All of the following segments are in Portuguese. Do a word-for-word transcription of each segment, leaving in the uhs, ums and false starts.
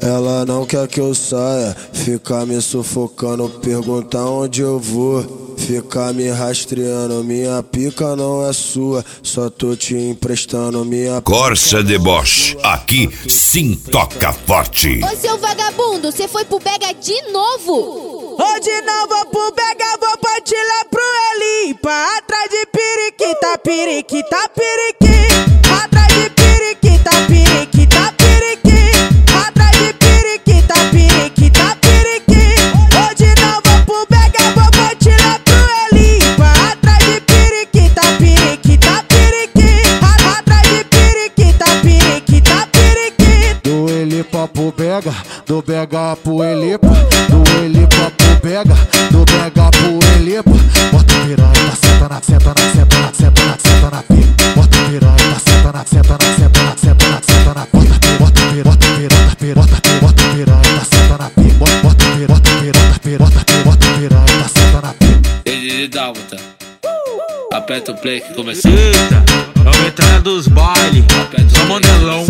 Ela não quer que eu saia, fica me sufocando, pergunta onde eu vou, fica me rastreando. Minha pica não é sua, só tô te emprestando minha. Corsa Deboche, aqui sim toca forte. Ô seu vagabundo, cê foi pro Bega de novo? Hoje não vou pro Bega, vou partir lá pro Elipa. Atrás de periquita, periquita, periquita. Atrás de periquita, periquita, periquita. Atrás de periquita, periquita, periquita. Hoje não vou pro Bega, vou partir lá pro Elipa. Atrás de periquita, periquita, periquita. Atrás de periquita, periquita, periquita. Do Elipa pro Bega, do Bega pro Elipa. Do Elipa pro Bega, do Bega pro Elipa. Bota piranha, senta na, senta na, senta na, senta na, senta na pica. Bota piranha, senta na, senta na, senta na, senta na, senta na. Bota piranha, bota piranha, bota piranha, bota piranha, bota piranha, senta na pica. Bota piranha, bota piranha, bota piranha, bota piranha, senta na pica. Ele dálmata, aperta o play que começou. Eita, é o entrada dos bailes, só mandelão.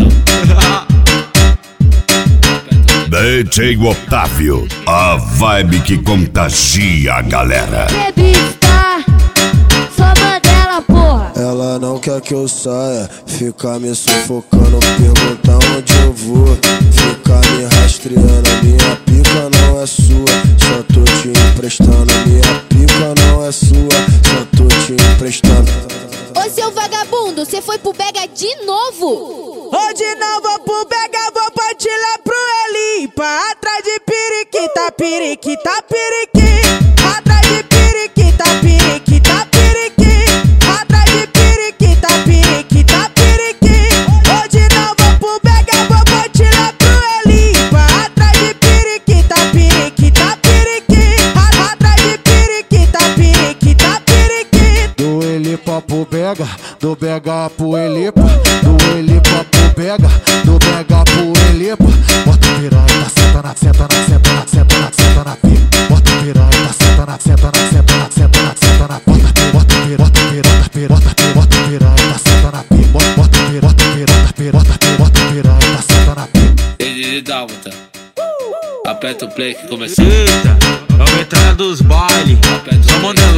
D J Otávio, a vibe que contagia a galera. Revista, só mandela, porra. Ela não quer que eu saia, fica me sufocando, pergunta onde eu vou, fica me rastreando. Minha pica não é sua, só tô te emprestando. Minha pica não é sua, só tô te emprestando. Ô seu vagabundo, cê foi pro Bega de novo? Hoje não vou pro Bega, vou partir lá pro Elipa. Atrás de periquita, periquita, periquita. Atrás de periquita, periquita, periquita. Atrás de periquita, periquita, periquita. Hoje não vou pro Bega, vou partir lá pro Elipa. Atrás de periquita, periquita, periquita. Atrás de periquita, periquita, periquita. Do Elipa pro Bega, do Bega pro Elipa. Do Elipa pro Bega, do Bega pro Elipa. Bota piranha, senta na, senta na, senta na, senta na, senta na pica. Bota piranha, senta na, senta na, senta na, senta na, senta na. Bota piranha, bota piranha, bota piranha, bota piranha, bota piranha, senta na pica. Bota piranha, bota piranha, bota piranha, bota piranha, senta na pica. Ele dálmata, aperta o play que começou. Eita, é o entrada dos bailes, só mandelão.